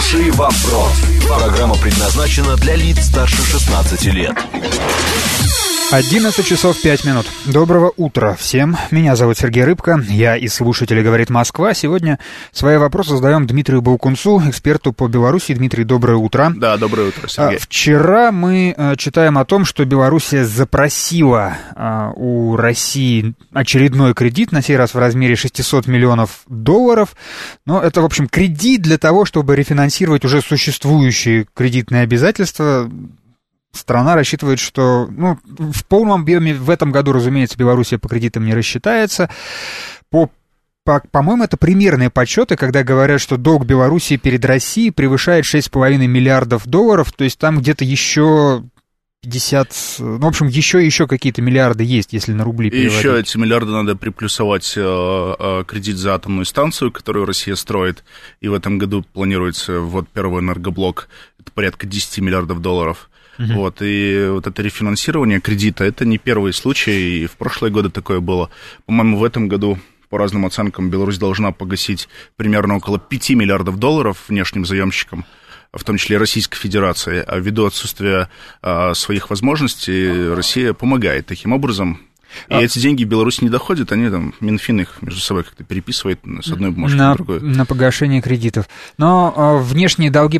Хороший вопрос. Программа предназначена для лиц старше 16 лет. 11 часов 5 минут. Доброго утра всем. Меня зовут Сергей Рыбко. Я из слушателей «Говорит Москва». Сегодня свои вопросы задаем Дмитрию Баукунцу, эксперту по Беларуси. Дмитрий, доброе утро. Да, доброе утро, Сергей. Вчера мы читаем о том, что Белоруссия запросила у России очередной кредит, на сей раз в размере $600 миллионов. Но это, в общем, кредит для того, чтобы рефинансировать уже существующие кредитные обязательства. Страна рассчитывает, что в полном объеме в этом году, разумеется, Белоруссия по кредитам не рассчитается. По-моему, это примерные подсчеты, когда говорят, что долг Белоруссии перед Россией превышает $6,5 миллиардов, то есть там где-то еще 50, в общем, еще какие-то миллиарды есть, если на рубли переводить. И еще эти миллиарды надо приплюсовать кредит за атомную станцию, которую Россия строит, и в этом году планируется первый энергоблок, это порядка $10 миллиардов. Вот, и вот это рефинансирование кредита, это не первый случай, и в прошлые годы такое было. По-моему, в этом году, по разным оценкам, Беларусь должна погасить примерно около $5 миллиардов внешним заемщикам, в том числе и Российской Федерации. А ввиду отсутствия своих возможностей Россия помогает таким образом. И эти деньги в Беларусь не доходят, они там, Минфин их между собой как-то переписывает с одной бумажки на другую. На погашение кредитов. Но внешние долги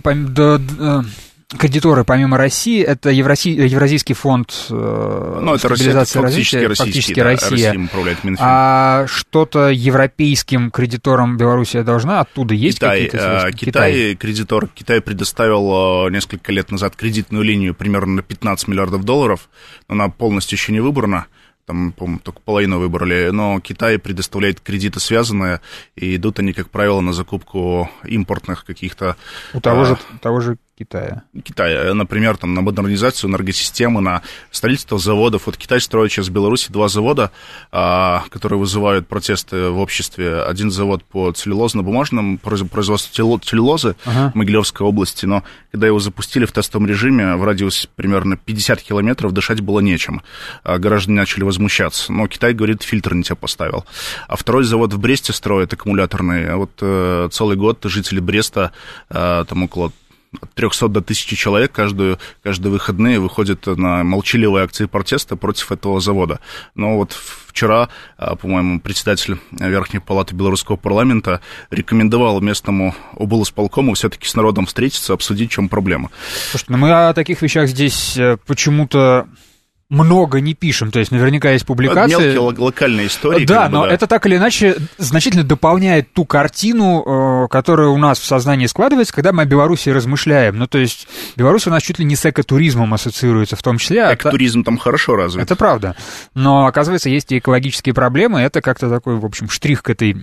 кредиторы, помимо России, это Евразийский фонд стабилизации и развития, фактически Россия. Россия управляет Минфин. А что-то европейским кредиторам Белоруссия должна? Оттуда есть какие-то средства? Китай кредитор. Китай предоставил несколько лет назад кредитную линию примерно на $15 миллиардов, но она полностью еще не выбрана. Там, по-моему, только половину выбрали, но Китай предоставляет кредиты связанные, и идут они, как правило, на закупку импортных каких-то... У того же Китая. Например, там, на модернизацию энергосистемы, на строительство заводов. Вот Китай строит сейчас в Беларуси 2 завода, которые вызывают протесты в обществе. Один завод по целлюлозно-бумажному производству целлюлозы в Могилевской области, но когда его запустили в тестовом режиме, в радиусе примерно 50 километров дышать было нечем. Граждане начали возмущаться. Но Китай говорит, фильтр не те поставил. А второй завод в Бресте строят аккумуляторный. Вот целый год жители Бреста, там около от 300 до 1000 человек каждые выходные выходят на молчаливые акции протеста против этого завода. Но вот вчера, по-моему, председатель Верхней палаты белорусского парламента рекомендовал местному облсполкому все-таки с народом встретиться, обсудить, в чем проблема. Слушайте, мы о таких вещах здесь почему-то много не пишем, то есть наверняка есть публикации. Мелкие локальные истории. Да, но это так или иначе значительно дополняет ту картину, которая у нас в сознании складывается, когда мы о Беларуси размышляем. То есть Беларусь у нас чуть ли не с экотуризмом ассоциируется в том числе. Экотуризм там хорошо развит. Это правда. Но, оказывается, есть и экологические проблемы, это как-то такой, в общем, штрих к этой...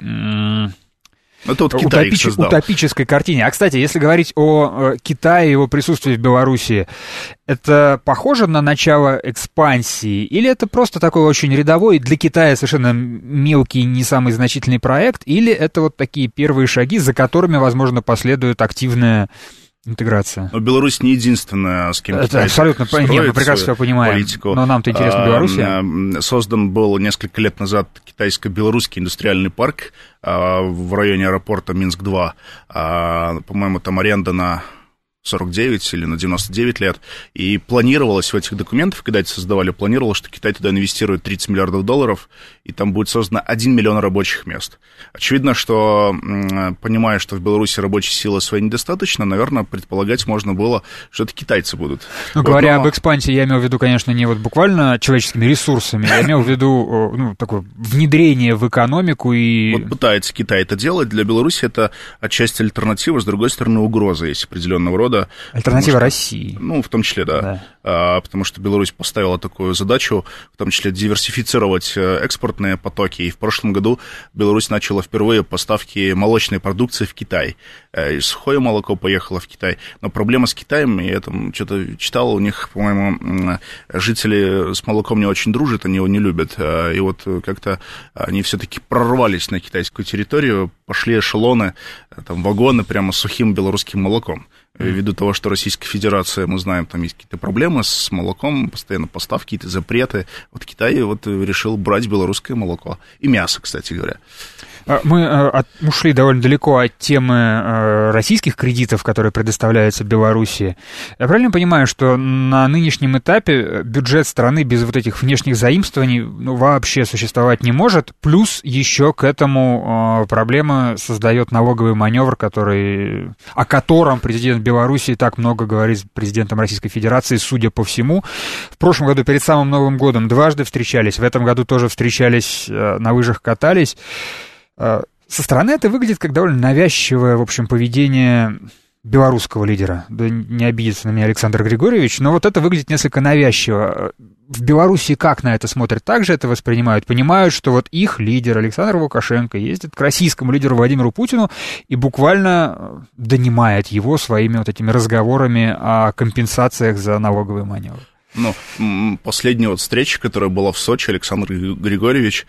Это вот Китай их создал. Утопической картине. А, кстати, если говорить о Китае и его присутствии в Беларуси, это похоже на начало экспансии? Или это просто такой очень рядовой, для Китая совершенно мелкий, не самый значительный проект? Или это вот такие первые шаги, за которыми, возможно, последует активная интеграция? Но Беларусь не единственная, с кем Китай абсолютно строит мы прекрасно все понимаем. Политику. Но нам-то интересно Белоруссия. Создан был несколько лет назад китайско-белорусский индустриальный парк в районе аэропорта Минск-2. По-моему, там аренда на 49 или на 99 лет, и планировалось в этих документах, когда это создавали, планировалось, что Китай туда инвестирует $30 миллиардов, и там будет создано 1 миллион рабочих мест. Очевидно, что, понимая, что в Беларуси рабочей силы своей недостаточно, наверное, предполагать можно было, что это китайцы будут. Говоря об экспансии, я имел в виду, конечно, не вот буквально человеческими ресурсами, я имел в виду такое внедрение в экономику и... Вот пытается Китай это делать, для Беларуси это отчасти альтернатива, с другой стороны, угроза есть определенного рода. Альтернатива России. В том числе, да. Потому что Беларусь поставила такую задачу, в том числе диверсифицировать экспортные потоки. И в прошлом году Беларусь начала впервые поставки молочной продукции в Китай. И сухое молоко поехало в Китай. Но проблема с Китаем, я там что-то читал, у них, по-моему, жители с молоком не очень дружат, они его не любят. И вот как-то они все-таки прорвались на китайскую территорию, пошли эшелоны, там вагоны прямо с сухим белорусским молоком. Ввиду того, что Российская Федерация, мы знаем, там есть какие-то проблемы с молоком, постоянно поставки, какие-то запреты. Вот Китай решил брать белорусское молоко. И мясо, кстати говоря. Мы ушли довольно далеко от темы российских кредитов, которые предоставляются Белоруссии. Я правильно понимаю, что на нынешнем этапе бюджет страны без вот этих внешних заимствований вообще существовать не может? Плюс еще к этому проблема создает налоговый маневр, о котором президент Белоруссии так много говорит с президентом Российской Федерации, судя по всему. В прошлом году перед самым Новым годом дважды встречались, в этом году тоже встречались, на лыжах катались. Со стороны это выглядит как довольно навязчивое, в общем, поведение белорусского лидера. Да не обидится на меня Александр Григорьевич, но вот это выглядит несколько навязчиво. В Беларуси как на это смотрят? Также это воспринимают? Понимают, что вот их лидер Александр Лукашенко ездит к российскому лидеру Владимиру Путину и буквально донимает его своими вот этими разговорами о компенсациях за налоговый маневр. Последняя вот встреча, которая была в Сочи, Александр Григорьевич,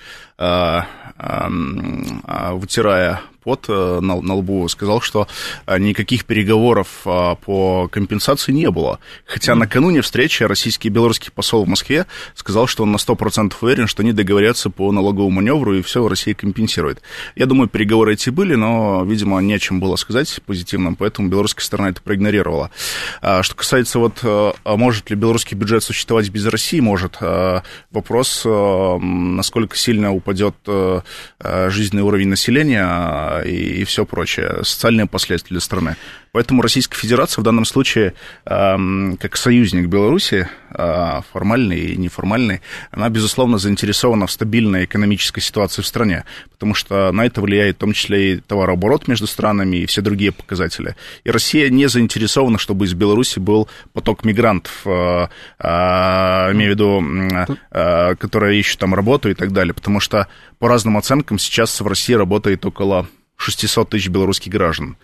вытирая пот на лбу, сказал, что никаких переговоров по компенсации не было. Хотя накануне встречи российский и белорусский посол в Москве сказал, что он на 100% уверен, что они договорятся по налоговому маневру, и все Россия компенсирует. Я думаю, переговоры эти были, но, видимо, не о чем было сказать позитивным, поэтому белорусская сторона это проигнорировала. Что касается может ли белорусский бюджет существовать без России, может. Вопрос, насколько сильно упадет жизненный уровень населения и все прочее, социальные последствия для страны. Поэтому Российская Федерация в данном случае, как союзник Беларуси, формальный и неформальный, она, безусловно, заинтересована в стабильной экономической ситуации в стране, потому что на это влияет в том числе и товарооборот между странами и все другие показатели. И Россия не заинтересована, чтобы из Беларуси был поток мигрантов, имею в виду, которые ищут там работу и так далее, потому что по разным оценкам сейчас в России работает около 600 тысяч белорусских граждан.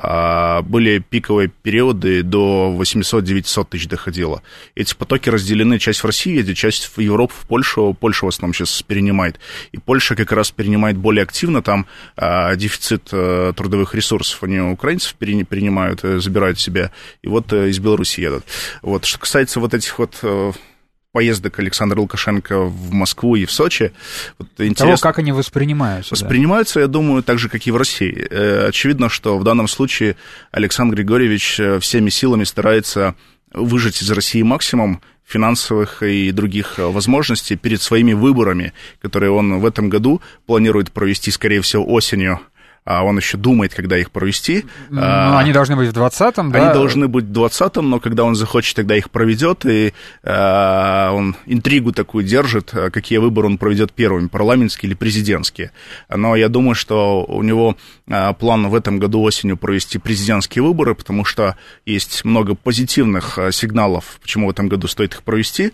Были пиковые периоды, до 800-900 тысяч доходило. Эти потоки разделены, часть в Россию едет, часть в Европу, в Польшу. Польша в основном сейчас перенимает. И Польша как раз перенимает более активно, там дефицит трудовых ресурсов. Они у украинцев перенимают, забирают себе, и вот из Беларуси едут. Вот. Что касается вот этих вот поездок Александра Лукашенко в Москву и в Сочи. Вот интересно, того, как они воспринимаются. Воспринимаются, я думаю, так же, как и в России. Очевидно, что в данном случае Александр Григорьевич всеми силами старается выжать из России максимум финансовых и других возможностей перед своими выборами, которые он в этом году планирует провести, скорее всего, осенью. А он еще думает, когда их провести. Они должны быть в 2020-м, да? Они должны быть в 2020-м, но когда он захочет, тогда их проведет, и он интригу такую держит, какие выборы он проведет первыми, парламентские или президентские. Но я думаю, что у него план в этом году осенью провести президентские выборы, потому что есть много позитивных сигналов, почему в этом году стоит их провести.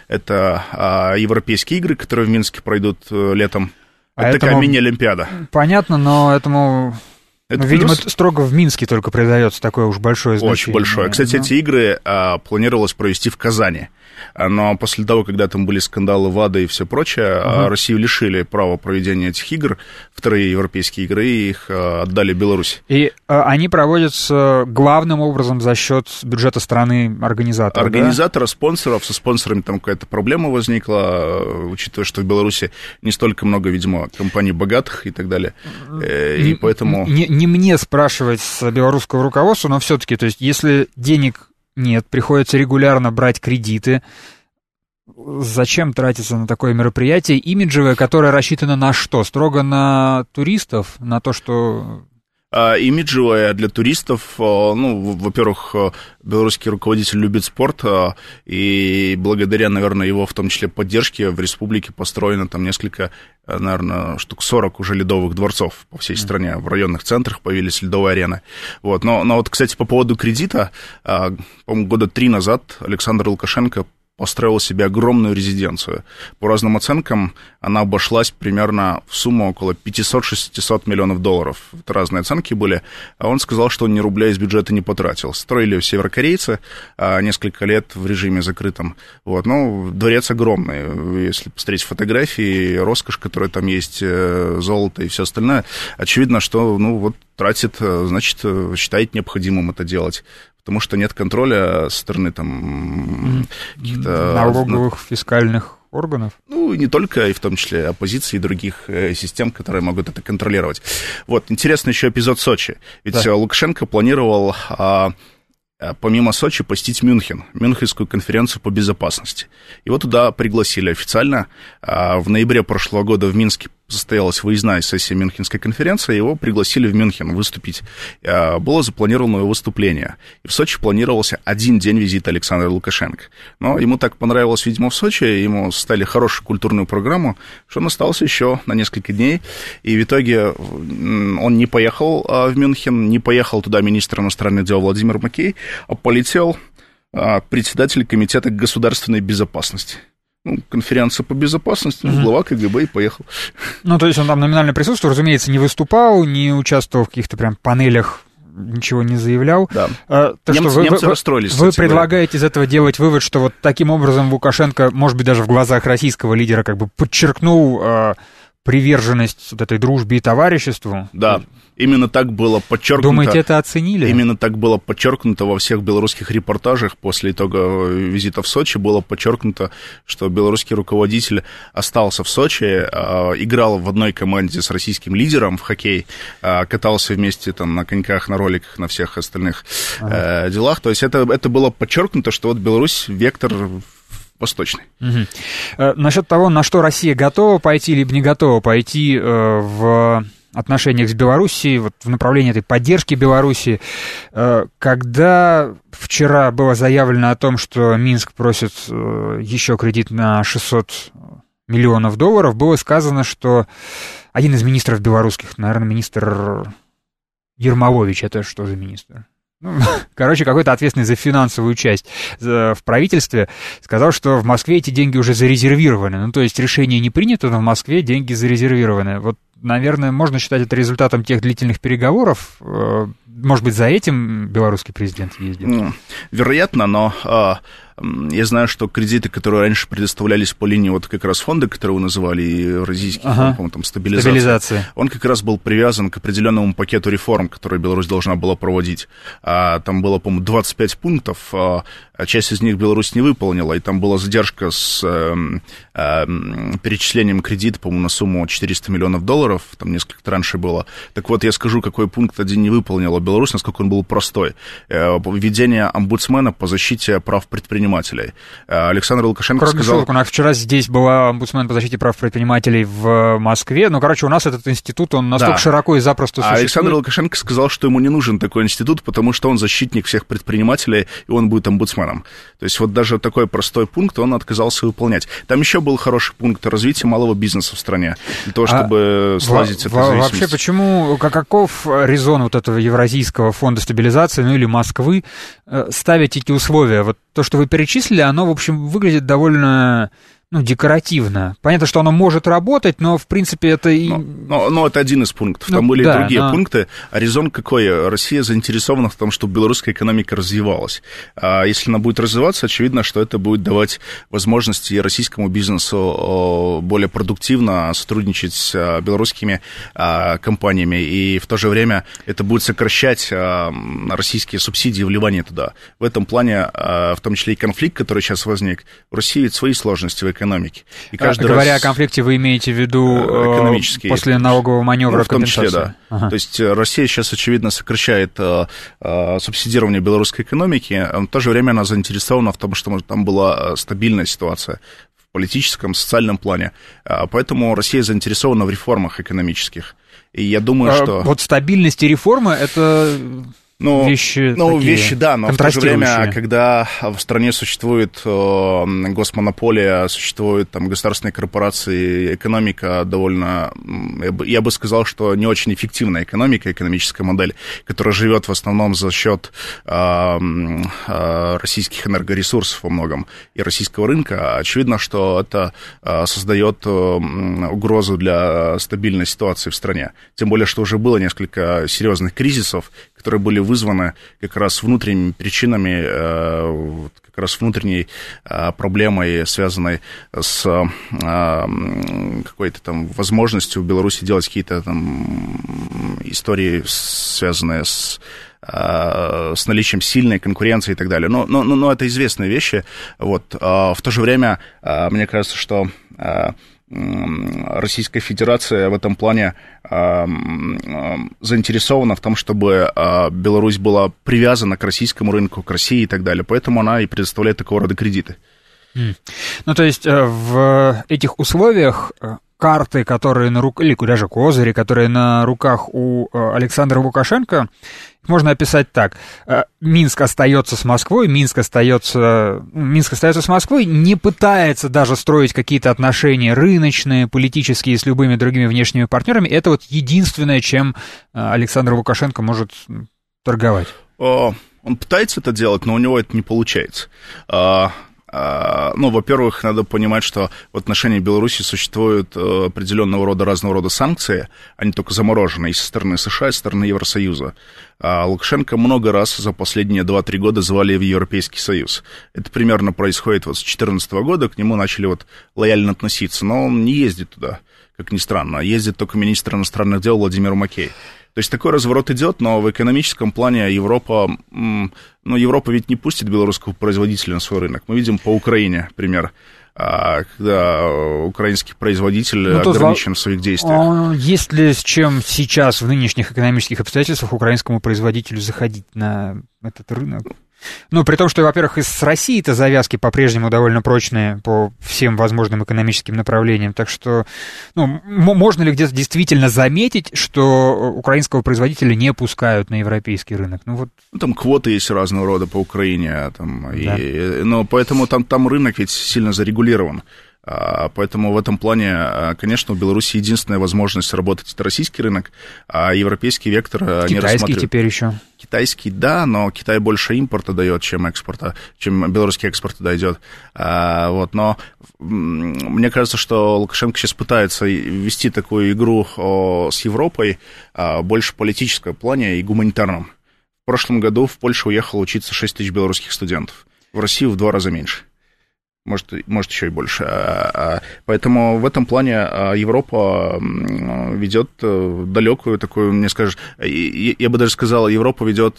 Это европейские игры, которые в Минске пройдут летом. Это такая мини-олимпиада. Понятно, но этому, видимо, строго в Минске только придается такое уж большое значение. Очень большое. Кстати, эти игры планировалось провести в Казани. Но после того, когда там были скандалы ВАДА и все прочее, Россию лишили права проведения этих игр, вторые европейские игры, и их отдали Беларуси. И они проводятся главным образом за счет бюджета страны-организатора, организатора, спонсоров. Со спонсорами там какая-то проблема возникла, учитывая, что в Беларуси не столько много, видимо, компаний богатых и так далее. И поэтому... Не мне спрашивать с белорусского руководства, но все-таки, то есть, если денег нет, приходится регулярно брать кредиты. Зачем тратиться на такое мероприятие имиджевое, которое рассчитано на что? Строго на туристов? На то, что... Имиджевая для туристов, во-первых, белорусский руководитель любит спорт, и благодаря, наверное, его, в том числе, поддержке в республике построено там несколько, наверное, штук 40 уже ледовых дворцов по всей стране. В районных центрах появились ледовые арены. Вот. Но вот, кстати, по поводу кредита, по-моему, года 3 назад Александр Лукашенко построил себе огромную резиденцию. По разным оценкам она обошлась примерно в сумму около 500-600 миллионов долларов. Это разные оценки были. А он сказал, что он ни рубля из бюджета не потратил. Строили северокорейцы несколько лет в режиме закрытом. Вот. Но дворец огромный. Если посмотреть фотографии, роскошь, которая там есть, золото и все остальное, очевидно, что тратит, значит, считает необходимым это делать. Потому что нет контроля со стороны там каких-то... налоговых, фискальных органов. Ну, и не только, и в том числе оппозиции и других систем, которые могут это контролировать. Вот, интересный еще эпизод Сочи. Ведь Лукашенко планировал... помимо Сочи, посетить Мюнхен, Мюнхенскую конференцию по безопасности. Его туда пригласили официально. В ноябре прошлого года в Минске состоялась выездная сессия Мюнхенской конференции, его пригласили в Мюнхен выступить. Было запланировано его выступление. И в Сочи планировался один день визита Александра Лукашенко. Но ему так понравилось, видимо, в Сочи, ему составили хорошую культурную программу, что он остался еще на несколько дней. И в итоге он не поехал в Мюнхен, не поехал туда министр иностранных дел Владимир Макей, а полетел председатель Комитета государственной безопасности. Конференция по безопасности, глава КГБ и поехал. Ну, то есть он там номинально присутствовал, разумеется, не выступал, не участвовал в каких-то прям панелях, ничего не заявлял. Да. Немцы расстроились. Вы предлагаете из этого делать вывод, что вот таким образом Лукашенко, может быть, даже в глазах российского лидера как бы подчеркнул приверженность вот этой дружбе и товариществу? Да. Именно так было подчеркнуто. Думаете, это оценили? Именно так было подчеркнуто во всех белорусских репортажах после итога визита в Сочи. Было подчеркнуто, что белорусский руководитель остался в Сочи, играл в одной команде с российским лидером в хоккей, катался вместе там на коньках, на роликах, на всех остальных делах. То есть это было подчеркнуто, что вот Беларусь вектор восточный. Насчет того, на что Россия готова пойти, либо не готова пойти в отношениях с Белоруссией, вот в направлении этой поддержки Белоруссии, когда вчера было заявлено о том, что Минск просит еще кредит на $600 миллионов, было сказано, что один из министров белорусских, наверное, министр Ермолович, это что за министр? Короче, какой-то ответственный за финансовую часть в правительстве сказал, что в Москве эти деньги уже зарезервированы. Ну, то есть решение не принято, но в Москве деньги зарезервированы. Вот, наверное, можно считать это результатом тех длительных переговоров. Может быть, за этим белорусский президент ездит? Вероятно, но я знаю, что кредиты, которые раньше предоставлялись по линии вот как раз фонда, который вы называли, Евразийский фонд, там, стабилизация, он как раз был привязан к определенному пакету реформ, которые Беларусь должна была проводить. Там было, по-моему, 25 пунктов, часть из них Беларусь не выполнила, и там была задержка с перечислением кредита, по-моему, на сумму $400 миллионов, там несколько траншей было. Так вот, я скажу, какой пункт один не выполнила Беларусь, насколько он был простой. Введение омбудсмена по защите прав предпринимателей. Александр Лукашенко сказал... У нас вчера здесь была омбудсмен по защите прав предпринимателей в Москве. Ну, короче, у нас этот институт, он настолько широко и запросто существует. Александр Лукашенко сказал, что ему не нужен такой институт, потому что он защитник всех предпринимателей, и он будет омбудсменом. То есть вот даже такой простой пункт он отказался выполнять. Там еще был хороший пункт развития малого бизнеса в стране, для того, чтобы сладить эту зависимость. Вообще, почему, каков резон вот этого Евразийского фонда стабилизации, ну или Москвы, ставить эти условия? Вот то, что вы перечислили, оно, в общем, выглядит довольно декоративно. Понятно, что оно может работать, но, в принципе, это и... Но это один из пунктов. Там были и другие пункты. А резон какой? Россия заинтересована в том, чтобы белорусская экономика развивалась. Если она будет развиваться, очевидно, что это будет давать возможности российскому бизнесу более продуктивно сотрудничать с белорусскими компаниями. И в то же время это будет сокращать российские субсидии и вливание туда. В этом плане, в том числе и конфликт, который сейчас возник, в России ведь свои сложности в экономике. И Говоря о конфликте, вы имеете в виду после налогового маневра компенсацию? В том числе, да. То есть Россия сейчас, очевидно, сокращает субсидирование белорусской экономики, но в то же время она заинтересована в том, чтобы там была стабильная ситуация в политическом, социальном плане. Поэтому Россия заинтересована в реформах экономических. И я думаю, что... Вот стабильность и реформы — это... Вещи, да, но в то же время, когда в стране существует госмонополия, существуют там государственные корпорации, экономика довольно, я бы сказал, что не очень эффективная экономика, экономическая модель, которая живет в основном за счет российских энергоресурсов во многом и российского рынка, очевидно, что это создает угрозу для стабильной ситуации в стране. Тем более, что уже было несколько серьезных кризисов, которые были вызваны как раз внутренними причинами, как раз внутренней проблемой, связанной с какой-то там возможностью в Беларуси делать какие-то там истории, связанные с с наличием сильной конкуренции и так далее. Но это известные вещи. Вот. В то же время, мне кажется, что Российская Федерация в этом плане заинтересована в том, чтобы Беларусь была привязана к российскому рынку, к России и так далее. Поэтому она и предоставляет такого рода кредиты. Ну, то есть в этих условиях карты, которые на руках, или даже козыри, которые на руках у Александра Лукашенко, можно описать так. Минск остается с Москвой, Минск остается с Москвой, не пытается даже строить какие-то отношения рыночные, политические с любыми другими внешними партнерами. Это вот единственное, чем Александр Лукашенко может торговать. Он пытается это делать, но у него это не получается. Во-первых, надо понимать, что в отношении Беларуси существуют определенного рода, разного рода санкции, они только заморожены и со стороны США, и со стороны Евросоюза. Лукашенко много раз за последние 2-3 года звали в Европейский Союз. Это примерно происходит вот с 2014 года, к нему начали вот лояльно относиться, но он не ездит туда, как ни странно, ездит только министр иностранных дел Владимир Макей. То есть такой разворот идет, но в экономическом плане Европа ведь не пустит белорусского производителя на свой рынок. Мы видим по Украине пример, когда украинский производитель ограничен в своих действиях. Есть ли с чем сейчас в нынешних экономических обстоятельствах украинскому производителю заходить на этот рынок? При том, что, во-первых, и с Россией-то завязки по-прежнему довольно прочные по всем возможным экономическим направлениям, так что, можно ли где-то действительно заметить, что украинского производителя не пускают на европейский рынок? Там квоты есть разного рода по Украине, поэтому там рынок ведь сильно зарегулирован. Поэтому в этом плане, конечно, у Беларуси единственная возможность работать — это российский рынок, а европейский вектор не рассматривают. Китайский теперь еще. Китайский, да, но Китай больше импорта дает, чем экспорта, чем белорусский экспорт туда идет. Но мне кажется, что Лукашенко сейчас пытается вести такую игру с Европой больше в политическом плане и гуманитарном. В прошлом году в Польшу уехало учиться 6 тысяч белорусских студентов, в Россию в 2 раза меньше. Может, еще и больше. Поэтому в этом плане Европа ведет далекую такую, мне скажешь, я бы даже сказал, Европа ведет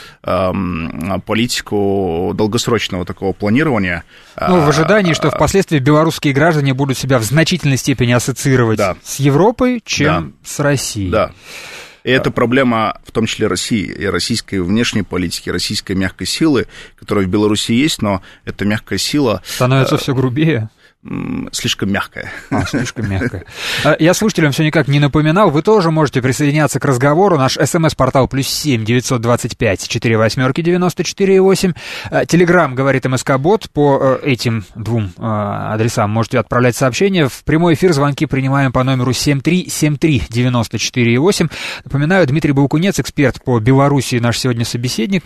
политику долгосрочного такого планирования. В ожидании, что впоследствии белорусские граждане будут себя в значительной степени ассоциировать с Европой, чем с Россией. Да. И это проблема, в том числе России, и российской внешней политики, российской мягкой силы, которая в Беларуси есть, но эта мягкая сила... Становится все грубее. Слишком мягкая. Слишком мягкая. Я слушателям все никак не напоминал, вы тоже можете присоединяться к разговору. Наш СМС-портал +7 925 48 94 8. Телеграм, говорит МСК-бот, по этим 2 адресам можете отправлять сообщения. В прямой эфир звонки принимаем по номеру 7373 94 8. Напоминаю, Дмитрий Балкунец, эксперт по Белоруссии, наш сегодня собеседник.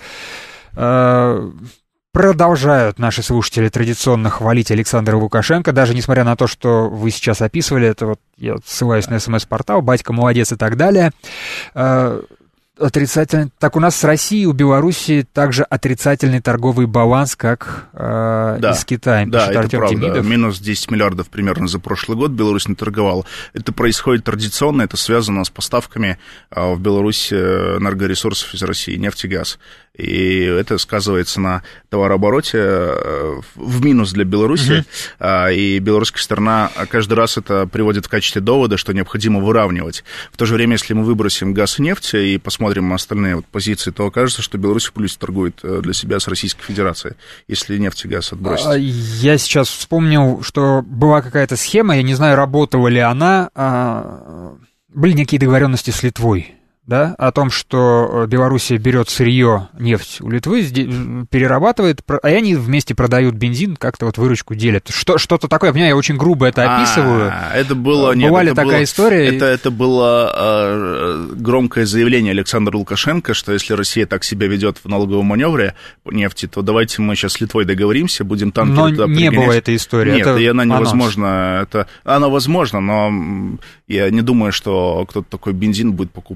Продолжают наши слушатели традиционно хвалить Александра Лукашенко, даже несмотря на то, что вы сейчас описывали, это я ссылаюсь на СМС-портал, батька молодец и так далее. Отрицательный. Так у нас с Россией, у Белоруссии также отрицательный торговый баланс, как и с Китаем. Да, это Артем правда. Демидов. Минус 10 миллиардов примерно за прошлый год Беларусь не торговала. Это происходит традиционно, это связано с поставками в Беларусь энергоресурсов из России, нефть и газ. И это сказывается на товарообороте в минус для Беларуси. И белорусская сторона каждый раз это приводит в качестве довода, что необходимо выравнивать. В то же время, если мы выбросим газ и нефть и посмотрим на остальные позиции, то окажется, что Беларусь в плюсе торгует для себя с Российской Федерацией, если нефть и газ отбросить. Я сейчас вспомнил, что была какая-то схема, я не знаю, работала ли она, были некие договоренности с Литвой. Да, о том, что Белоруссия берет сырье, нефть у Литвы, перерабатывает, а они вместе продают бензин, как-то выручку делят. Что-то такое, я понимаю, я очень грубо это описываю. Это было... Была ли такая история? Это было громкое заявление Александра Лукашенко, что если Россия так себя ведет в налоговом маневре по нефти, то давайте мы сейчас с Литвой договоримся, будем танки туда пригонять. Но не было этой истории. Нет, и она невозможна. Она возможна, но я не думаю, что кто-то такой бензин будет покупать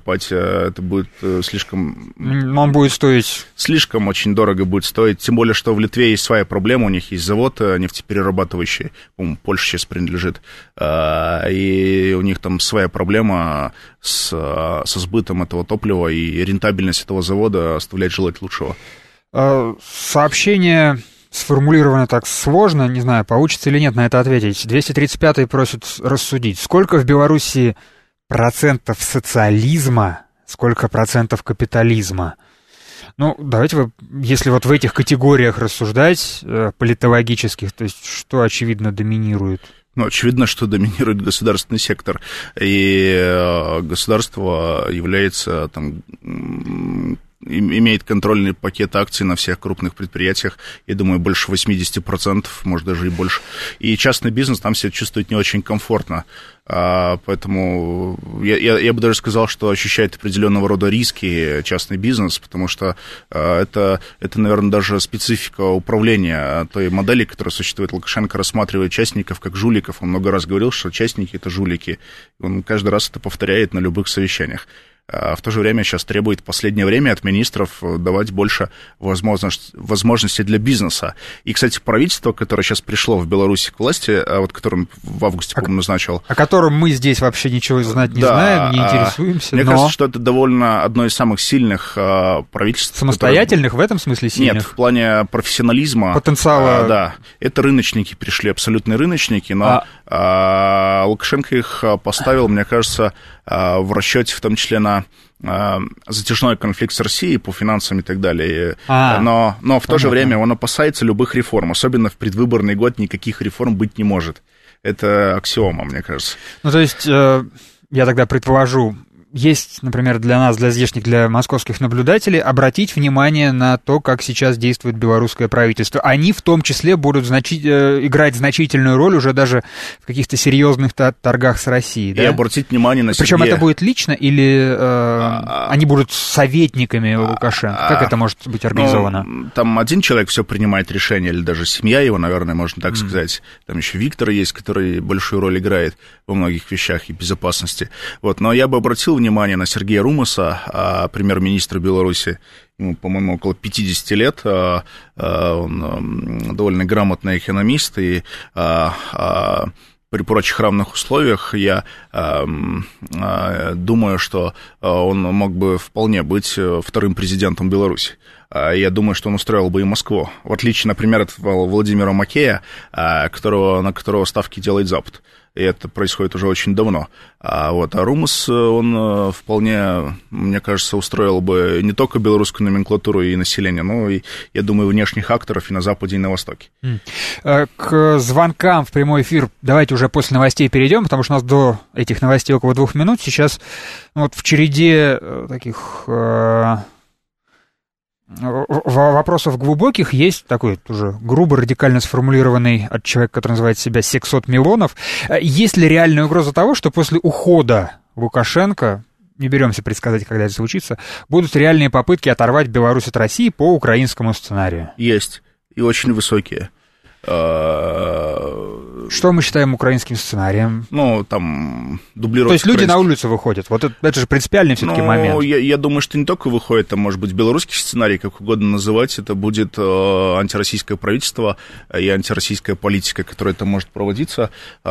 это будет слишком... Он будет стоить... Слишком очень дорого будет стоить, тем более, что в Литве есть своя проблема, у них есть завод нефтеперерабатывающий, по-моему, Польша сейчас принадлежит, и у них там своя проблема со сбытом этого топлива, и рентабельность этого завода оставляет желать лучшего. Сообщение сформулировано так сложно, не знаю, получится или нет на это ответить. 235-й просит рассудить, сколько в Беларуси процентов социализма, сколько процентов капитализма. Ну, давайте, если вот в этих категориях рассуждать, политологических, то есть что, очевидно, доминирует? Ну, очевидно, что доминирует государственный сектор, и государство является там... имеет контрольный пакет акций на всех крупных предприятиях, я думаю, больше 80%, может, даже и больше. И частный бизнес там себя чувствует не очень комфортно. Поэтому я бы даже сказал, что ощущает определенного рода риски частный бизнес, потому что это, наверное, даже специфика управления той модели, которая существует. Лукашенко рассматривает частников как жуликов. Он много раз говорил, что частники – это жулики. Он каждый раз это повторяет на любых совещаниях. В то же время сейчас требует в последнее время от министров давать больше возможностей для бизнеса. И, кстати, правительство, которое сейчас пришло в Беларуси к власти, вот которое в августе, по-моему, назначил... О котором мы здесь вообще ничего знать не знаем, не интересуемся. Мне кажется, что это довольно одно из самых сильных правительств. Самостоятельных в этом смысле сильных? Нет, в плане профессионализма. Потенциала. Да, это рыночники пришли, абсолютные рыночники, но Лукашенко их поставил, мне кажется, в расчете в том числе на затяжной конфликт с Россией по финансам и так далее. Но в то же время он опасается любых реформ, особенно в предвыборный год никаких реформ быть не может. Это аксиома, мне кажется. Ну, то есть, я тогда предположу, есть, например, для нас, для здешних, для московских наблюдателей, обратить внимание на то, как сейчас действует белорусское правительство. Они в том числе будут играть значительную роль уже даже в каких-то серьезных торгах с Россией. Да? И обратить внимание на Сергея. Причем это будет лично или они будут советниками Лукашенко? Как это может быть организовано? Ну, там один человек все принимает решение, или даже семья его, наверное, можно так сказать. Там еще Виктор есть, который большую роль играет во многих вещах и безопасности. Вот. Но я бы обратил внимание на Сергея Румаса, премьер-министра Беларуси. Ему, по-моему, около 50 лет. Он довольно грамотный экономист, и при прочих равных условиях я думаю, что он мог бы вполне быть вторым президентом Беларуси. Я думаю, что он устроил бы и Москву. В отличие, например, от Владимира Макея, на которого ставки делает Запад. И это происходит уже очень давно. А Румас, он вполне, мне кажется, устроил бы не только белорусскую номенклатуру и население, но и, я думаю, внешних акторов и на Западе, и на Востоке. К звонкам в прямой эфир давайте уже после новостей перейдем, потому что у нас до этих новостей около 2 минут. Сейчас вот в череде таких... вопросов глубоких есть такой тоже грубо, радикально сформулированный от человека, который называет себя «сексот Милонов». Есть ли реальная угроза того, что после ухода Лукашенко, не беремся предсказать, когда это случится, будут реальные попытки оторвать Беларусь от России по украинскому сценарию? Есть, и очень высокие. Что мы считаем украинским сценарием? Ну, там, дублировать... То есть люди на улицу выходят, вот это же принципиальный все-таки момент. Я думаю, что не только выходит, там, может быть, белорусский сценарий, как угодно называть, это будет антироссийское правительство и антироссийская политика, которая там может проводиться.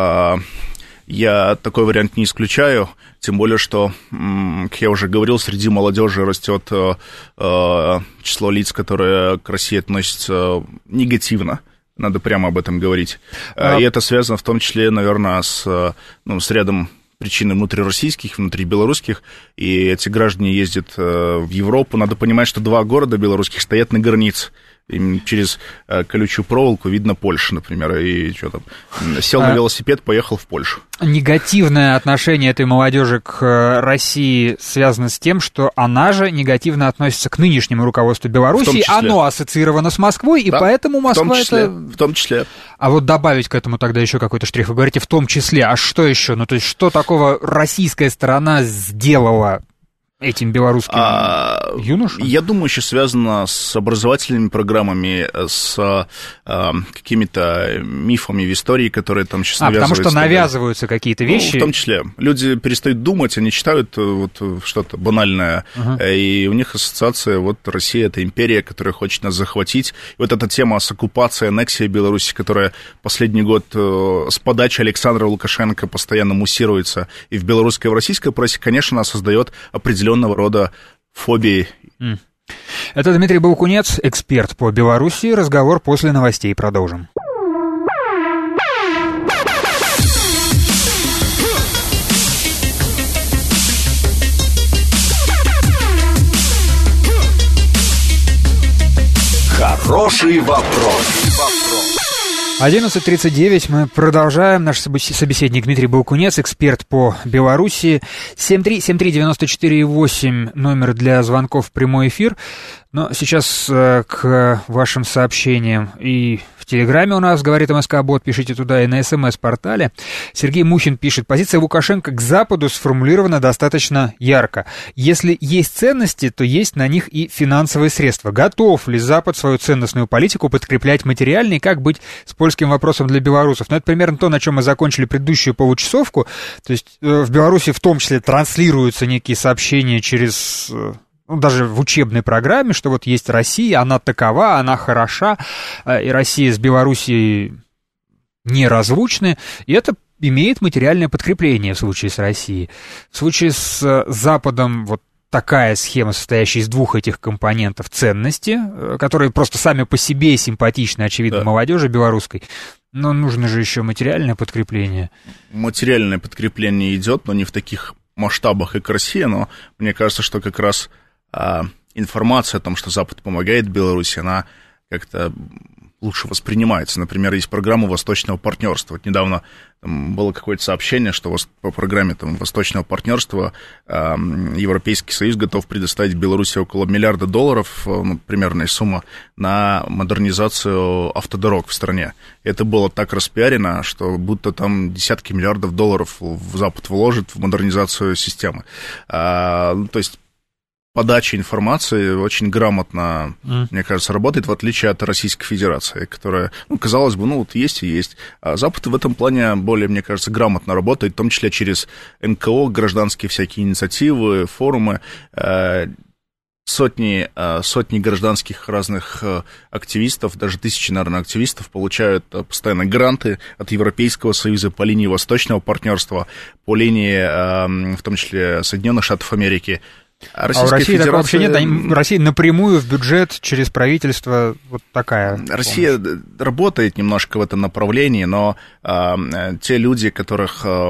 Я такой вариант не исключаю, тем более, что, как я уже говорил, среди молодежи растет число лиц, которые к России относятся негативно. Надо прямо об этом говорить. И это связано в том числе, наверное, с рядом причин внутрироссийских, внутрибелорусских, и эти граждане ездят в Европу. Надо понимать, что 2 города белорусских стоят на границе. Им через колючую проволоку видно Польша, например, и что там, сел на велосипед, поехал в Польшу. Негативное отношение этой молодежи к России связано с тем, что она же негативно относится к нынешнему руководству Беларуси, оно ассоциировано с Москвой, и поэтому Москва в том числе. А вот добавить к этому тогда еще какой-то штрих, вы говорите в том числе, а что еще? Ну, то есть что такого российская сторона сделала? этим белорусским юношам? Я думаю, еще связано с образовательными программами, с какими-то мифами в истории, которые там сейчас навязываются. Потому что навязываются какие-то вещи? В том числе. Люди перестают думать, они читают вот что-то банальное, и у них ассоциация, вот Россия — это империя, которая хочет нас захватить. И вот эта тема с оккупацией, аннексией Беларуси, которая последний год с подачи Александра Лукашенко постоянно муссируется и в белорусской, и в российской прессе, конечно, она создает определенного рода фобии. Это Дмитрий Балкунец, эксперт по Беларуси. Разговор после новостей. Продолжим. Хороший вопрос. 11:39, мы продолжаем. Наш собеседник Дмитрий Балкунец, эксперт по Беларуси. 7373948, номер для звонков в прямой эфир. Но сейчас к вашим сообщениям. И в Телеграме у нас, говорит МСК-бот, пишите туда, и на СМС-портале. Сергей Мухин пишет: позиция Лукашенко к Западу сформулирована достаточно ярко. Если есть ценности, то есть на них и финансовые средства. Готов ли Запад свою ценностную политику подкреплять материально, и как быть с польским вопросом для белорусов? Ну, это примерно то, на чем мы закончили предыдущую получасовку. То есть в Беларуси в том числе транслируются некие сообщения через... даже в учебной программе, что вот есть Россия, она такова, она хороша, и Россия с Белоруссией неразлучны, и это имеет материальное подкрепление в случае с Россией. В случае с Западом вот такая схема, состоящая из двух этих компонентов ценности, которые просто сами по себе симпатичны, очевидно, молодежи белорусской, но нужно же еще материальное подкрепление. Материальное подкрепление идет, но не в таких масштабах, как Россия, но мне кажется, что как раз информация о том, что Запад помогает Беларуси, она как-то лучше воспринимается. Например, есть программа Восточного партнерства. Вот недавно там было какое-то сообщение, что по программе Восточного партнерства Европейский Союз готов предоставить Беларуси около $1 миллиарда, примерная сумма, на модернизацию автодорог в стране. И это было так распиарено, что будто там десятки миллиардов долларов в Запад вложит в модернизацию системы. То есть подача информации очень грамотно, мне кажется, работает, в отличие от Российской Федерации, которая, казалось бы, вот есть и есть. А Запад в этом плане более, мне кажется, грамотно работает, в том числе через НКО, гражданские всякие инициативы, форумы, сотни гражданских разных активистов, даже тысячи, наверное, активистов получают постоянно гранты от Европейского Союза по линии Восточного партнерства, по линии, в том числе, Соединенных Штатов Америки. А у России такого вообще нет? Россия напрямую в бюджет через правительство вот такая. Россия работает немножко в этом направлении, но те люди, которые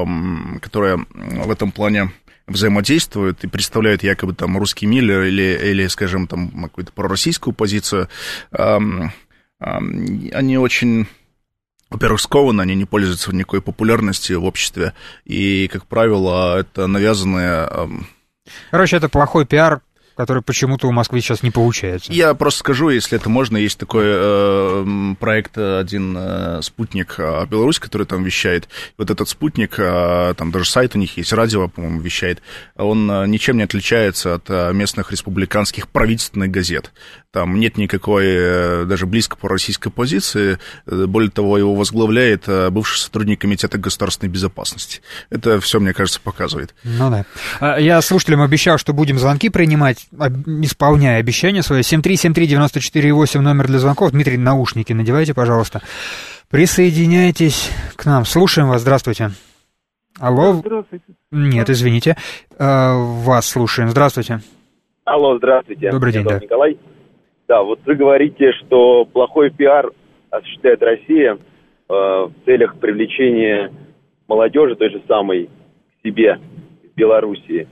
в этом плане взаимодействуют и представляют якобы там русский мир или скажем, там какую-то пророссийскую позицию, они очень... Во-первых, скованы, они не пользуются никакой популярностью в обществе, и, как правило, это навязанные... Короче, это плохой пиар, который почему-то у Москвы сейчас не получается. Я просто скажу, если это можно, есть такой проект один «Спутник Беларусь», который там вещает. Вот этот «Спутник», там даже сайт у них есть, радио, по-моему, вещает, он ничем не отличается от местных республиканских правительственных газет. Там нет никакой, даже близко пророссийской позиции. Более того, его возглавляет бывший сотрудник Комитета государственной безопасности. Это все, мне кажется, показывает. Ну да. Я слушателям обещал, что будем звонки принимать, исполняя обещание свое. 7373948, номер для звонков. Дмитрий, наушники надевайте, пожалуйста. Присоединяйтесь к нам. Слушаем вас. Здравствуйте. Алло. Здравствуйте. Нет, извините. Вас слушаем. Здравствуйте. Алло, здравствуйте. Добрый день, да. Николай. Да, вот вы говорите, что плохой пиар осуществляет Россия в целях привлечения молодежи той же самой к себе в Белоруссии.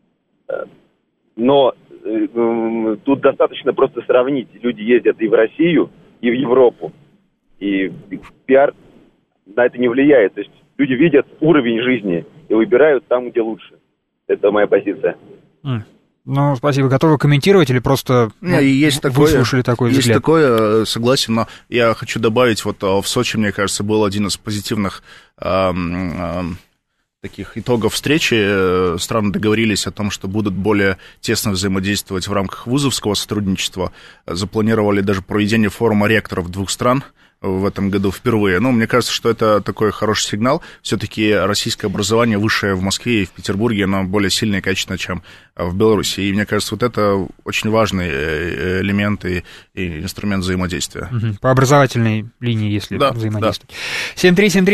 Но тут достаточно просто сравнить. Люди ездят и в Россию, и в Европу. И пиар на это не влияет. То есть люди видят уровень жизни и выбирают там, где лучше. Это моя позиция. Ну, спасибо. Готовы комментировать или просто выслушали такой взгляд? Есть такое, согласен, но я хочу добавить, вот в Сочи, мне кажется, был один из позитивных таких итогов встречи страны договорились о том, что будут более тесно взаимодействовать в рамках вузовского сотрудничества. Запланировали даже проведение форума ректоров двух стран в этом году впервые. Ну, мне кажется, что это такой хороший сигнал. Все-таки российское образование высшее в Москве и в Петербурге, оно более сильное и качественное, чем в Беларуси. И мне кажется, вот это очень важный элемент и инструмент взаимодействия. По образовательной линии, если взаимодействовать. Да.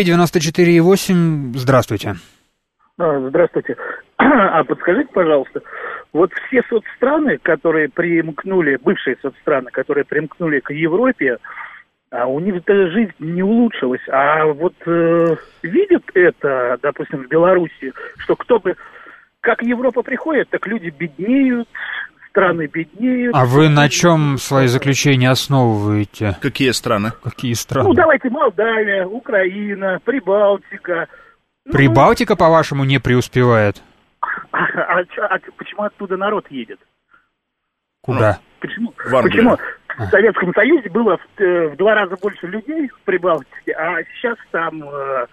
7373948, здравствуйте. Здравствуйте. А подскажите, пожалуйста, вот все соцстраны, которые примкнули, бывшие соцстраны, которые примкнули к Европе, а у них жизнь не улучшилась. А вот видят это, допустим, в Беларуси, что как Европа приходит, так люди беднеют, страны беднеют. А вы на чем свои заключения основываете? Какие страны? Какие страны? Ну, давайте Молдавия, Украина, Прибалтика. Прибалтика, по-вашему, не преуспевает? А почему оттуда народ едет? Куда? Почему? В Англию. Почему? В Советском Союзе было в 2 раза больше людей в Прибалтике, а сейчас там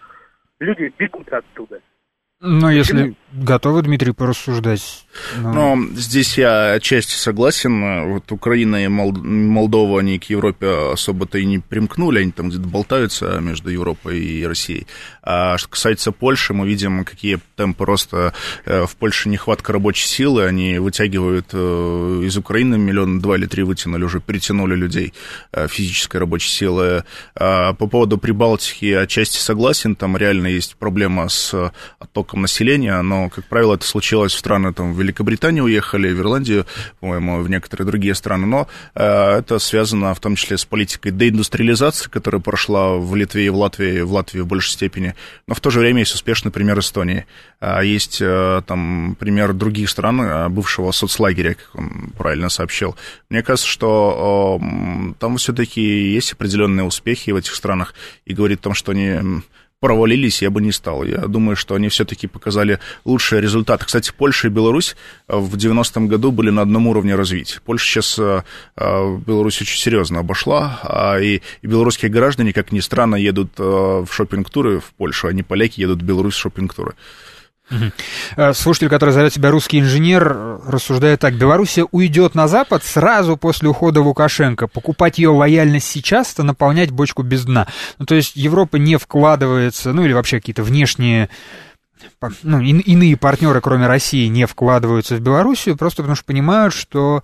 люди бегут оттуда. Ну, если готовы, Дмитрий, порассуждать. Но здесь я отчасти согласен. Вот Украина и Молдова, они к Европе особо-то и не примкнули, они там где-то болтаются между Европой и Россией. А что касается Польши, мы видим, какие темпы роста. В Польше нехватка рабочей силы, они вытягивают из Украины 1-2 или 3 вытянули, уже перетянули людей физической рабочей силы. А по поводу Прибалтики отчасти согласен, там реально есть проблема с оттоком населения, но, как правило, это случилось в страны, там, в Великобританию уехали, в Ирландию, по-моему, в некоторые другие страны, но это связано в том числе с политикой деиндустриализации, которая прошла в Литве и в Латвии в большей степени, но в то же время есть успешный пример Эстонии. Есть там пример других стран, бывшего соцлагеря, как он правильно сообщил. Мне кажется, что там все-таки есть определенные успехи в этих странах, и говорит о том, что они провалились, я бы не стал. Я думаю, что они все-таки показали лучшие результаты. Кстати, Польша и Беларусь в 90-м году были на одном уровне развития. Польша сейчас Беларусь очень серьезно обошла, и белорусские граждане, как ни странно, едут в шопинг-туры в Польшу, а не поляки едут в Беларусь в шопинг-туры. Слушатель, который зовет себя русский инженер, рассуждает так: Белоруссия уйдет на Запад сразу после ухода Лукашенко. Покупать ее лояльность сейчас — это наполнять бочку без дна. Ну, то есть Европа не вкладывается, ну или вообще какие-то внешние, ну, иные партнеры, кроме России, не вкладываются в Белоруссию, просто потому что понимают, что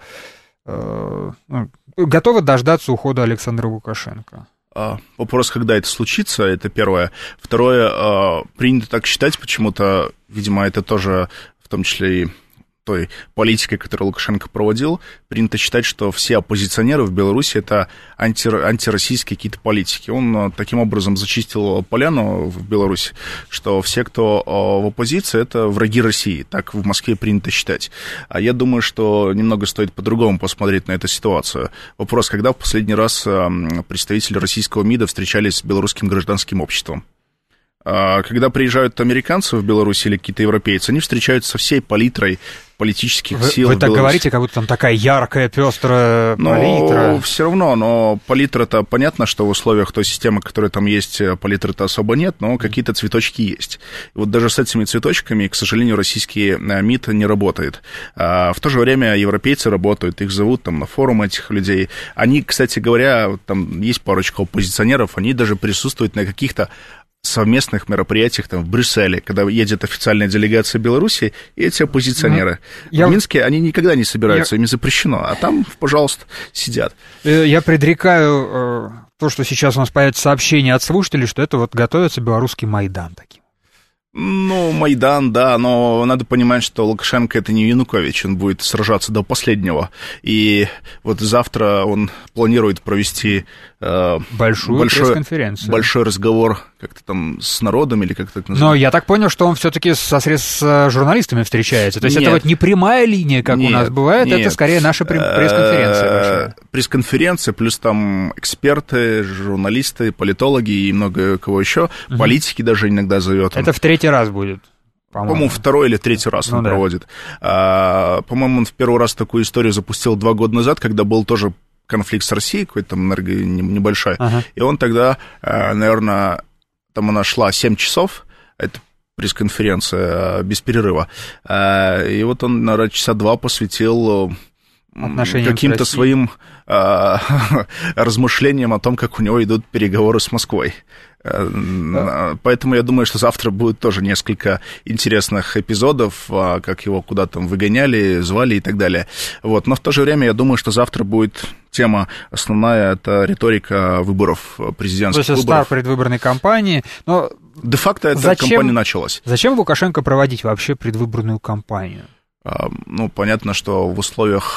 готовы дождаться ухода Александра Лукашенко. Вопрос, когда это случится, это первое. Второе, принято так считать почему-то, видимо, это тоже в том числе и той политикой, которую Лукашенко проводил, принято считать, что все оппозиционеры в Беларуси — это антироссийские какие-то политики. Он таким образом зачистил поляну в Беларуси, что все, кто в оппозиции, это враги России. Так в Москве принято считать. А я думаю, что немного стоит по-другому посмотреть на эту ситуацию. Вопрос, когда в последний раз представители российского МИДа встречались с белорусским гражданским обществом? Когда приезжают американцы в Беларусь или какие-то европейцы, они встречаются со всей палитрой политических сил. Вы так говорите, как будто там такая яркая, пестрая палитра. Ну, все равно, но палитра-то понятно, что в условиях той системы, которая там есть, палитры-то особо нет, но какие-то цветочки есть. И вот даже с этими цветочками, к сожалению, российский МИД не работает. В то же время европейцы работают, их зовут там на форум этих людей. Они, кстати говоря, там есть парочка оппозиционеров, они даже присутствуют на каких-то совместных мероприятиях там в Брюсселе, когда едет официальная делегация Беларуси, и эти оппозиционеры. В Минске они никогда не собираются, им запрещено, а там, пожалуйста, сидят. Я предрекаю то, что сейчас у нас появится сообщение от слушателей, что это вот готовится белорусский Майдан таким. Ну, Майдан, да, но надо понимать, что Лукашенко — это не Янукович, он будет сражаться до последнего. И вот завтра он планирует провести большую пресс-конференцию. Большой разговор как-то там с народом или как-то так называется. Но я так понял, что он все-таки с журналистами встречается. То есть это вот не прямая линия, как у нас бывает, это скорее наша пресс-конференция. Пресс-конференция, плюс там эксперты, журналисты, политологи и много кого еще. Политики даже иногда зовет. Это в 3-й раз будет. По-моему, 2-й или 3-й раз он проводит. По-моему, он в первый раз такую историю запустил 2 года назад, когда был тоже конфликт с Россией, какой-то там небольшой. И он тогда, наверное, там она шла 7 часов, это пресс-конференция без перерыва. И вот он, наверное, часа 2 посвятил каким-то своим размышлениям о том, как у него идут переговоры с Москвой. Поэтому я думаю, что завтра будет тоже несколько интересных эпизодов, как его куда-то там выгоняли, звали и так далее. Вот. Но в то же время я думаю, что завтра будет тема основная, это риторика выборов, президентских выборов. То есть старт предвыборной кампании. Но де-факто эта кампания началась. Зачем Лукашенко проводить вообще предвыборную кампанию? Ну, понятно, что в условиях,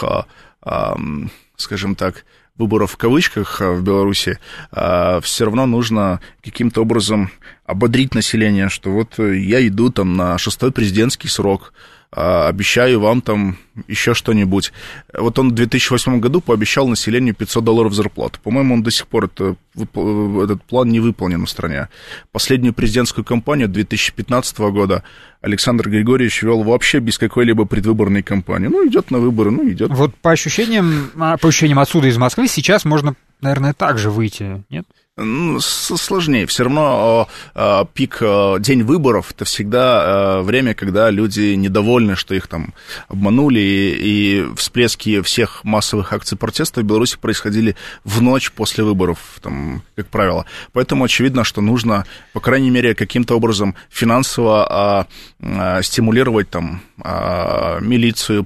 скажем так, выборов в кавычках в Беларуси, все равно нужно каким-то образом ободрить население, что вот я иду там на 6-й президентский срок, обещаю вам там еще что-нибудь. Вот он в 2008 году пообещал населению $500 зарплату. По-моему, он до сих пор этот план не выполнен в стране. Последнюю президентскую кампанию 2015 года Александр Григорьевич вел вообще без какой-либо предвыборной кампании. Ну, идет на выборы, идет. Вот по ощущениям отсюда из Москвы сейчас можно, наверное, так же выйти, нет? Сложнее. Все равно пик, день выборов, это всегда время, когда люди недовольны, что их там обманули, и всплески всех массовых акций протеста в Беларуси происходили в ночь после выборов, там, как правило. Поэтому очевидно, что нужно, по крайней мере, каким-то образом финансово стимулировать там милицию,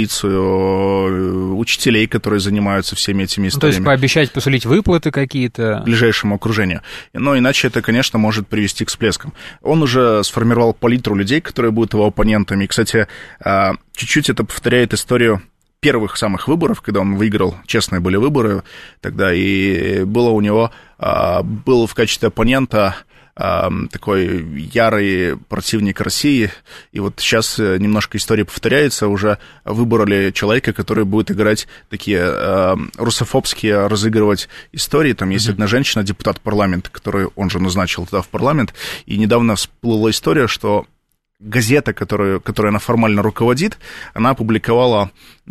полицию, учителей, которые занимаются всеми этими историями. То есть пообещать посулить выплаты какие-то? Ближайшему окружению. Но иначе это, конечно, может привести к всплескам. Он уже сформировал палитру людей, которые будут его оппонентами. И, кстати, чуть-чуть это повторяет историю первых самых выборов, когда он выиграл, честные были выборы тогда, и было у него, был в качестве оппонента такой ярый противник России, и вот сейчас немножко история повторяется, уже выбрали человека, который будет играть такие русофобские, разыгрывать истории, там есть одна женщина, депутат парламента, которую он же назначил туда в парламент, и недавно всплыла история, что газета, которой она формально руководит, она опубликовала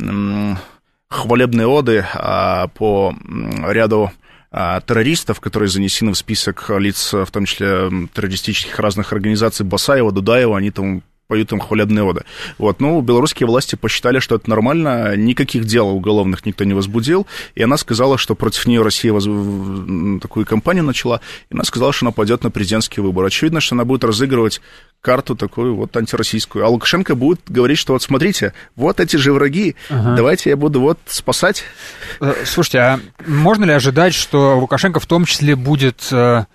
хвалебные оды по ряду террористов, которые занесены в список лиц, в том числе террористических разных организаций, Басаева, Дудаева, они там поют им хвалебные оды. Вот. Ну, белорусские власти посчитали, что это нормально, никаких дел уголовных никто не возбудил, и она сказала, что против нее Россия такую кампанию начала, и она сказала, что она пойдет на президентский выбор. Очевидно, что она будет разыгрывать карту такую вот антироссийскую. А Лукашенко будет говорить, что вот смотрите, вот эти же враги, давайте я буду вот спасать. Слушайте, а можно ли ожидать, что Лукашенко в том числе будет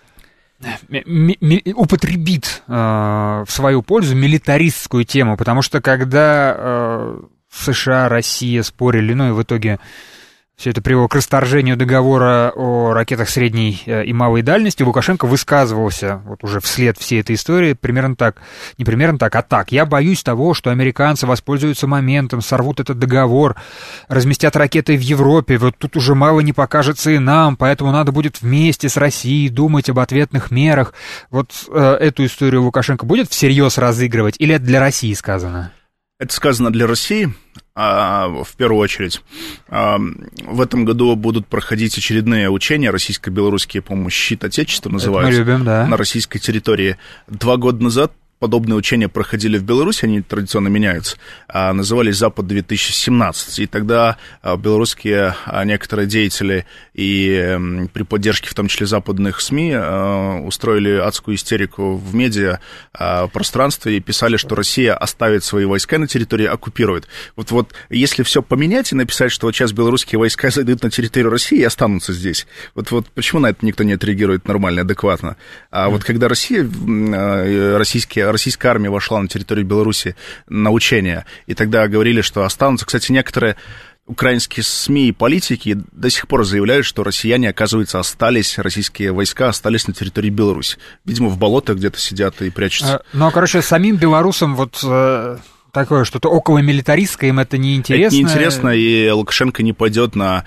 употребит в свою пользу милитаристскую тему? Потому что когда США, Россия спорили, ну и в итоге все это привело к расторжению договора о ракетах средней и малой дальности, Лукашенко высказывался вот уже вслед всей этой истории примерно так, не примерно так, а так: я боюсь того, что американцы воспользуются моментом, сорвут этот договор, разместят ракеты в Европе, вот тут уже мало не покажется и нам, поэтому надо будет вместе с Россией думать об ответных мерах. Вот эту историю Лукашенко будет всерьез разыгрывать, или это для России сказано? Это сказано для России, в первую очередь. В этом году будут проходить очередные учения российско-белорусские, по-моему, «Щит Отечества» называются. Это мы любим, да. На российской территории. 2 года назад подобные учения проходили в Беларуси, они традиционно меняются, назывались «Запад-2017», и тогда белорусские некоторые деятели и при поддержке, в том числе, западных СМИ, устроили адскую истерику в медиа пространстве и писали, что Россия оставит свои войска на территории, оккупирует. Вот если все поменять и написать, что вот сейчас белорусские войска зайдут на территорию России и останутся здесь, вот почему на это никто не отреагирует нормально, адекватно? А вот когда российская армия вошла на территорию Беларуси на учения, и тогда говорили, что останутся. Кстати, некоторые украинские СМИ и политики до сих пор заявляют, что россияне, оказывается, остались, российские войска остались на территории Беларуси. Видимо, в болотах где-то сидят и прячутся. Ну, короче, самим белорусам вот такое что-то около милитаристское, им это неинтересно? Это неинтересно, и Лукашенко не пойдет на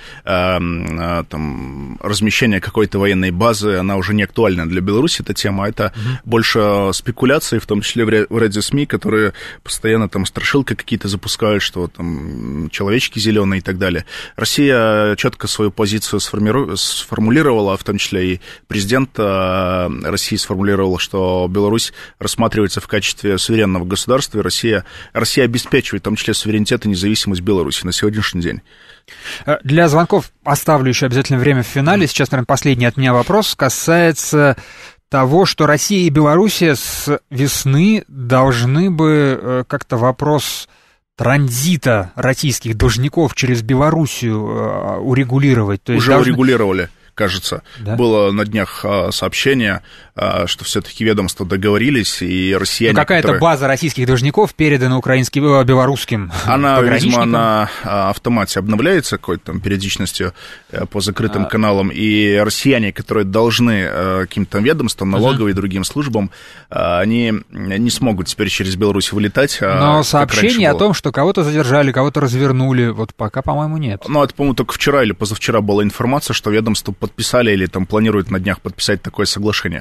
размещение какой-то военной базы, она уже не актуальна для Беларуси, эта тема, это больше спекуляции, в том числе в ряде СМИ, которые постоянно там страшилки какие-то запускают, что там человечки зеленые и так далее. Россия четко свою позицию сформулировала, в том числе и президент России сформулировал, что Беларусь рассматривается в качестве суверенного государства, и Россия обеспечивает, в том числе, суверенитет и независимость Беларуси на сегодняшний день. Для звонков оставлю еще обязательно время в финале. Сейчас, наверное, последний от меня вопрос касается того, что Россия и Белоруссия с весны должны бы как-то вопрос транзита российских должников через Белоруссию урегулировать. То есть уже урегулировали. Кажется, да? Было на днях сообщение, что все-таки ведомства договорились, и россияне... Какая-то база российских должников передана белорусским она, пограничникам. видимо, на автомате обновляется какой-то там периодичностью по закрытым каналам, и россияне, которые должны каким-то ведомствам, налоговой и другим службам, они не смогут теперь через Беларусь вылетать. Но сообщение о том, что кого-то задержали, кого-то развернули, вот пока, по-моему, нет. Ну, это, по-моему, только вчера или позавчера была информация, что ведомство подписали или там планируют на днях подписать такое соглашение.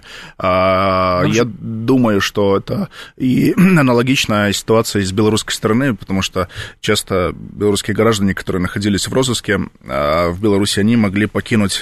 Я думаю, что это и аналогичная ситуация с белорусской стороны, потому что часто белорусские граждане, которые находились в розыске в Беларуси, они могли покинуть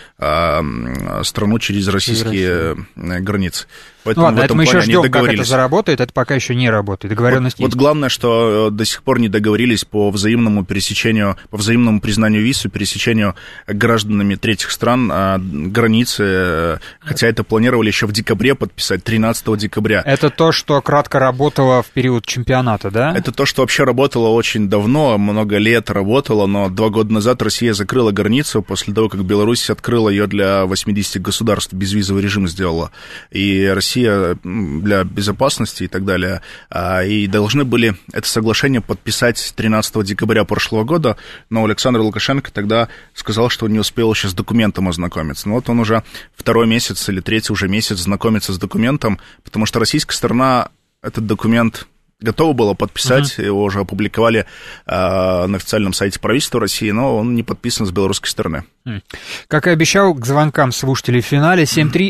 страну через российские границы. Поэтому ладно, это мы еще ждем, как это заработает, это пока еще не работает. Договоренность есть. Вот главное, что до сих пор не договорились по взаимному пересечению, по взаимному признанию виз и пересечению гражданами третьих стран границы, хотя это планировали еще в декабре подписать, 13 декабря. Это то, что кратко работало в период чемпионата, да? Это то, что вообще работало очень давно, много лет работало, но 2 года назад Россия закрыла границу после того, как Беларусь открыла ее для 80 государств, безвизовый режим сделала. И Россия для безопасности и так далее, и должны были это соглашение подписать 13 декабря прошлого года, но Александр Лукашенко тогда сказал, что не успел еще с документом ознакомиться. Но вот он уже 2-й месяц или 3-й уже месяц знакомится с документом, потому что российская сторона этот документ готова была подписать, его уже опубликовали на официальном сайте правительства России, но он не подписан с белорусской стороны. Как и обещал, к звонкам слушателей в финале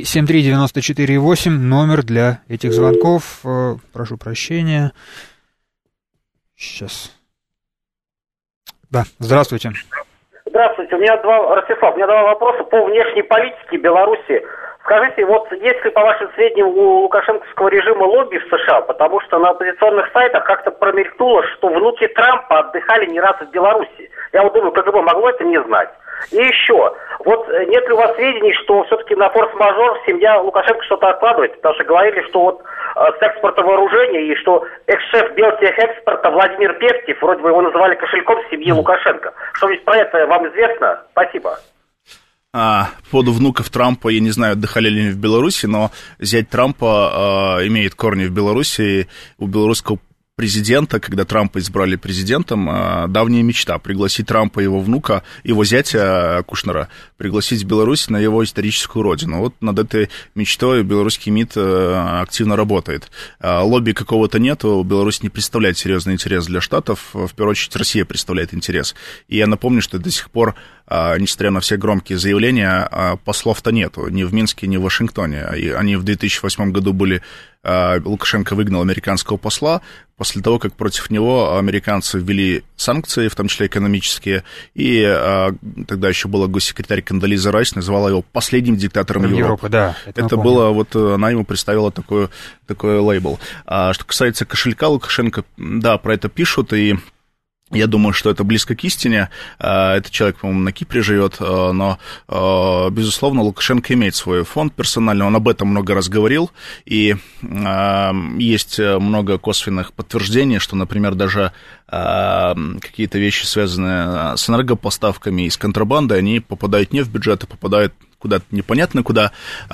7373948, номер для этих звонков. Прошу прощения. Сейчас. Да, здравствуйте. Здравствуйте, у меня два вопроса по внешней политике Беларуси. Скажите, вот есть ли, по вашим сведениям, у лукашенковского режима лобби в США? Потому что на оппозиционных сайтах как-то промелькнуло, что внуки Трампа отдыхали не раз в Беларуси. Я вот думаю, КГБ могло это не знать. И еще, вот нет ли у вас сведений, что все-таки на форс-мажор семья Лукашенко что-то откладывает? Потому что говорили, что вот с экспорта вооружения, и что экс-шеф Белтехэкспорта Владимир Певтев, вроде бы его называли кошельком семьи Лукашенко. Что-нибудь про это вам известно? Спасибо. По поводу внуков Трампа, я не знаю, отдыхали ли они в Беларуси, но зять Трампа имеет корни в Беларуси. У белорусского президента, когда Трампа избрали президентом, давняя мечта пригласить Трампа и его внука, его зятя Кушнера, пригласить в Беларусь на его историческую родину. Вот над этой мечтой белорусский МИД активно работает. Лобби какого-то нету, Беларусь не представляет серьезный интерес для Штатов, в первую очередь Россия представляет интерес. И я напомню, что до сих пор, несмотря на все громкие заявления, послов-то нету, ни в Минске, ни в Вашингтоне. Они в 2008 году были... Лукашенко выгнал американского посла после того, как против него американцы ввели санкции, в том числе экономические, и тогда еще была госсекретарь Кондолиза Райс, называла его последним диктатором Европы. Да, это было, вот она ему представила такой лейбл. Что касается кошелька Лукашенко, да, про это пишут, и я думаю, что это близко к истине. Этот человек, по-моему, на Кипре живет, но, безусловно, Лукашенко имеет свой фонд персональный, он об этом много раз говорил, и есть много косвенных подтверждений, что, например, даже какие-то вещи, связанные с энергопоставками и с контрабандой, они попадают не в бюджет, а попадают куда-то непонятно куда,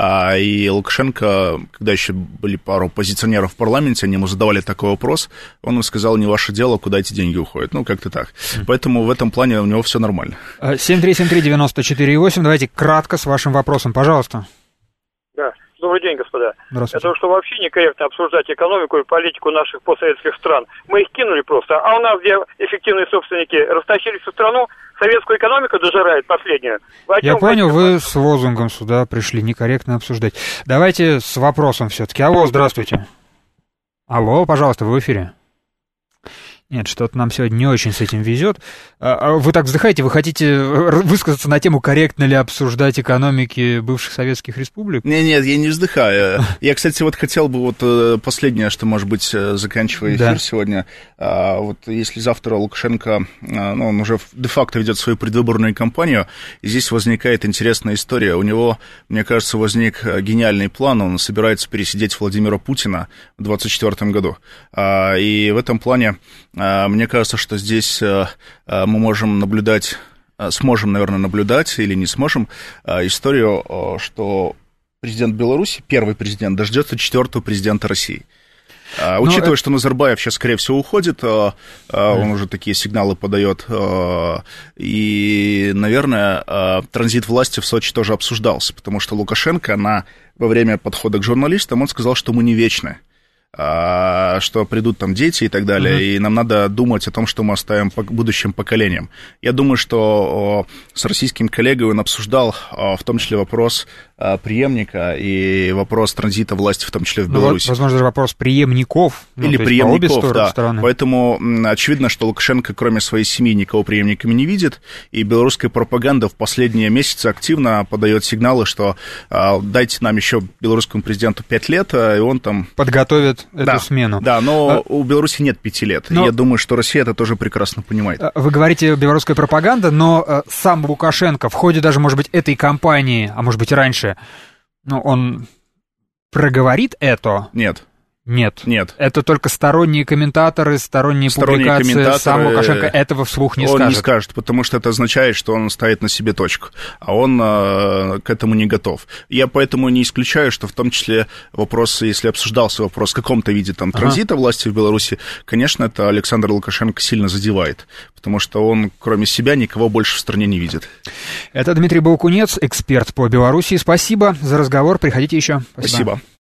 и Лукашенко, когда еще были пару оппозиционеров в парламенте, они ему задавали такой вопрос, он им сказал, не ваше дело, куда эти деньги уходят, ну, как-то так. Поэтому в этом плане у него все нормально. 7373948, давайте кратко с вашим вопросом, пожалуйста. Да, Добрый день, господа. Здравствуйте. Это что вообще некорректно обсуждать экономику и политику наших постсоветских стран. Мы их кинули просто, а у нас, где эффективные собственники растащили всю страну, советскую экономику дожирает последнюю. Я понял, вы с лозунгом сюда пришли некорректно обсуждать. Давайте с вопросом все-таки. Алло, здравствуйте. Алло, пожалуйста, вы в эфире. Нет, что-то нам сегодня не очень с этим везет. Вы так вздыхаете, вы хотите высказаться на тему, корректно ли обсуждать экономики бывших советских республик? Нет, я не вздыхаю. Я, кстати, вот хотел бы вот последнее, что, может быть, заканчивая эфир сегодня, вот если завтра Лукашенко, ну, он уже де-факто ведет свою предвыборную кампанию, и здесь возникает интересная история. У него, мне кажется, возник гениальный план, он собирается пересидеть Владимира Путина в 2024 году. И в этом плане мне кажется, что здесь мы можем наблюдать, сможем, наверное, наблюдать или не сможем историю, что президент Беларуси, первый президент, дождется четвертого президента России. Учитывая, что Назарбаев сейчас, скорее всего, уходит, он уже такие сигналы подает, и, наверное, транзит власти в Сочи тоже обсуждался, потому что Лукашенко во время подхода к журналистам, он сказал, что мы не вечны, что придут там дети и так далее, и нам надо думать о том, что мы оставим будущим поколениям. Я думаю, что с российским коллегой он обсуждал в том числе вопрос преемника и вопрос транзита власти, в том числе в Беларуси. Возможно, даже вопрос преемников. Или преемников, по обе да. стороны. Поэтому очевидно, что Лукашенко, кроме своей семьи, никого преемниками не видит, и белорусская пропаганда в последние месяцы активно подает сигналы, что дайте нам еще белорусскому президенту 5 лет, и он там... подготовит эту смену. Да, но у Беларуси нет 5 лет. Я думаю, что Россия это тоже прекрасно понимает. Вы говорите белорусская пропаганда, но сам Лукашенко в ходе даже, может быть, этой кампании, а может быть, раньше, он проговорит это? Нет. Нет. Это только сторонние комментаторы, сторонние публикации. Сам Лукашенко этого вслух не скажет. Он не скажет, потому что это означает, что он ставит на себе точку, а он к этому не готов. Я поэтому не исключаю, что в том числе вопросы, если обсуждался вопрос в каком-то виде там транзита власти в Беларуси, конечно, это Александр Лукашенко сильно задевает, потому что он, кроме себя, никого больше в стране не видит. Это Дмитрий Балкунец, эксперт по Беларуси. Спасибо за разговор, приходите еще. Спасибо.